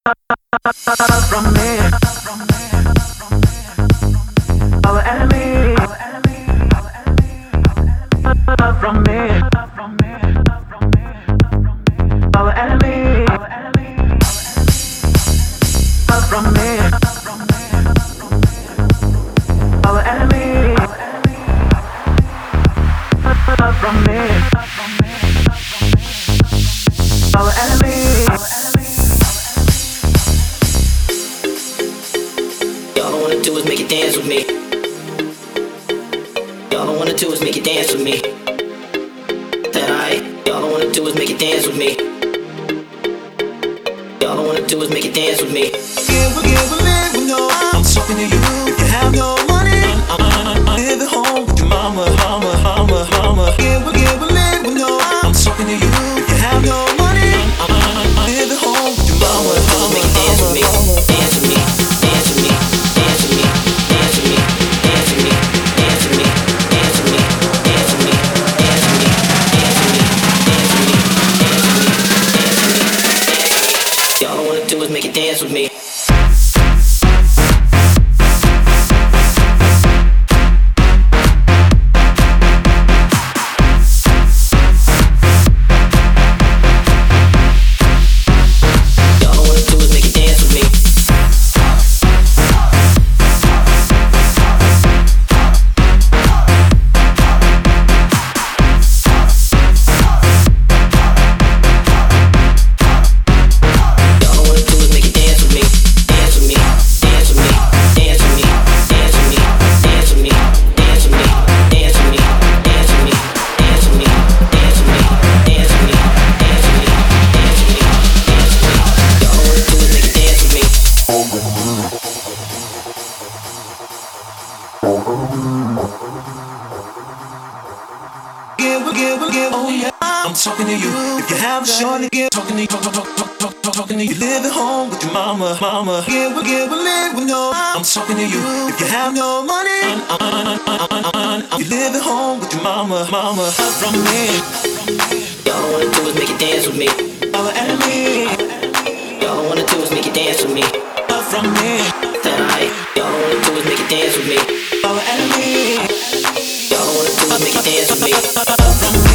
from me. Our enemy from me. Our enemy from me. Our enemy from me. Our enemy. Y'all don't wanna do is make it dance with me. Y'all don't wanna do is make it dance with me. Y'all don't wanna do is make it dance with me. Y'all don't wanna do is make it dance with me. Give, no. I'm talking to you. If you have no money, live at home with your mama. Give, no. I'm talking to you. If you have no money, live at home with your mama. Make it dance with me. Dance with me. Dance with me. Dance with me. Dance with me. Dance with me. Dance with me. Dance with me. Dance with me. Dance with me. Dance with me. Dance with me. Dance with me. Y'all don't wanna do is make it dance with me. Give, oh yeah. I'm talking to you. If you have a shorty, give, talking to you, talking to you. Live at home with your mama. Give, no. I'm talking to you. If you have no money, you live at home with your mama. From me. Y'all don't wanna do is make it dance with me. Our enemy. Y'all don't wanna do is make it dance with me. From me. Y'all don't wanna do is make it dance with me. Our enemy. Y'all don't wanna do is make it dance with me.